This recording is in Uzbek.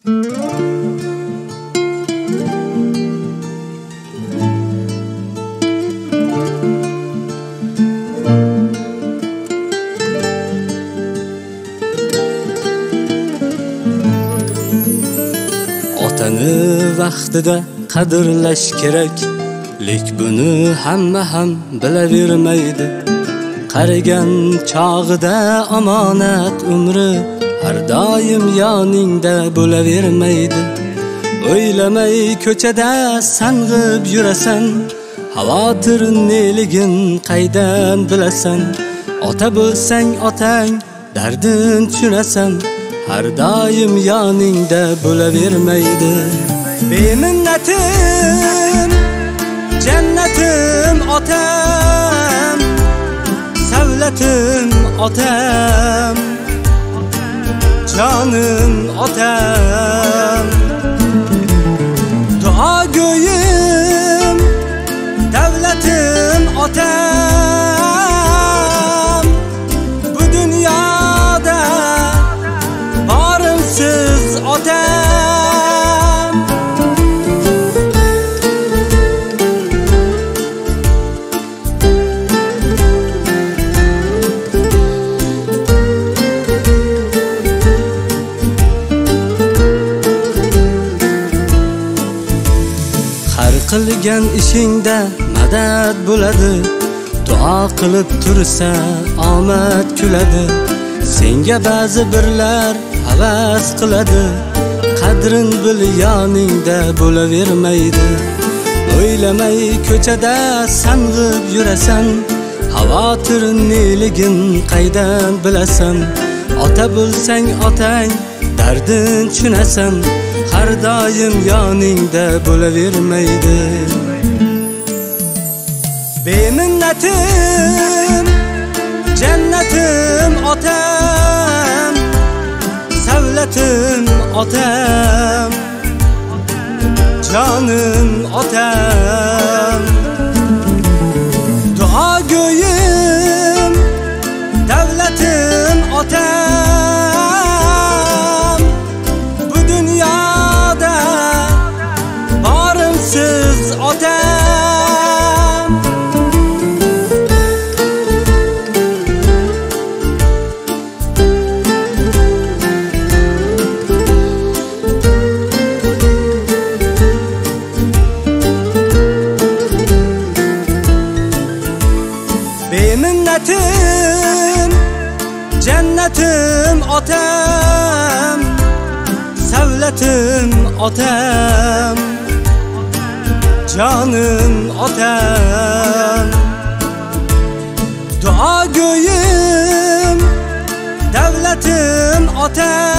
Otani vaqtida qadrlash kerak, lek buni hamma ham bilavermaydi. Qarigan chog'ida omonat umri har doim yoningda bo'lavermaydi. O'ylamay ko'chada sang'ib yurasan, xavotir neligin qaydan bilasan. Ota bo'lsang otang dardin tushunasan, har doim yoningda bo'lavermaydi. Beminnatim jannatim otam, savlatim otam, jonim otam. Duo go'yim davlatim otam, bu dunyoda borimsiz otam. Har qilgan ishingda madad bo'ladi, duo qilib tursa omad kuladi. Senga ba'zi birlar havas qiladi, qadrin bil yoningda bo'lavermaydi. O'ylamay ko'chada sang'ib yurasan, xavotir neligin qaydan bilasan. Ota bo'lsang otang dardin tushunasan, har doim yoningda bo'lavermaydi. Beminnatim jannatim otam, savlatim otam, jonim otam. Duo go'yim davlatim otam, bu dunyoda borimsiz otam. Beminnatim jannatim otam, savlatim otam, jonim otam. Duo go'yim davlatim otam,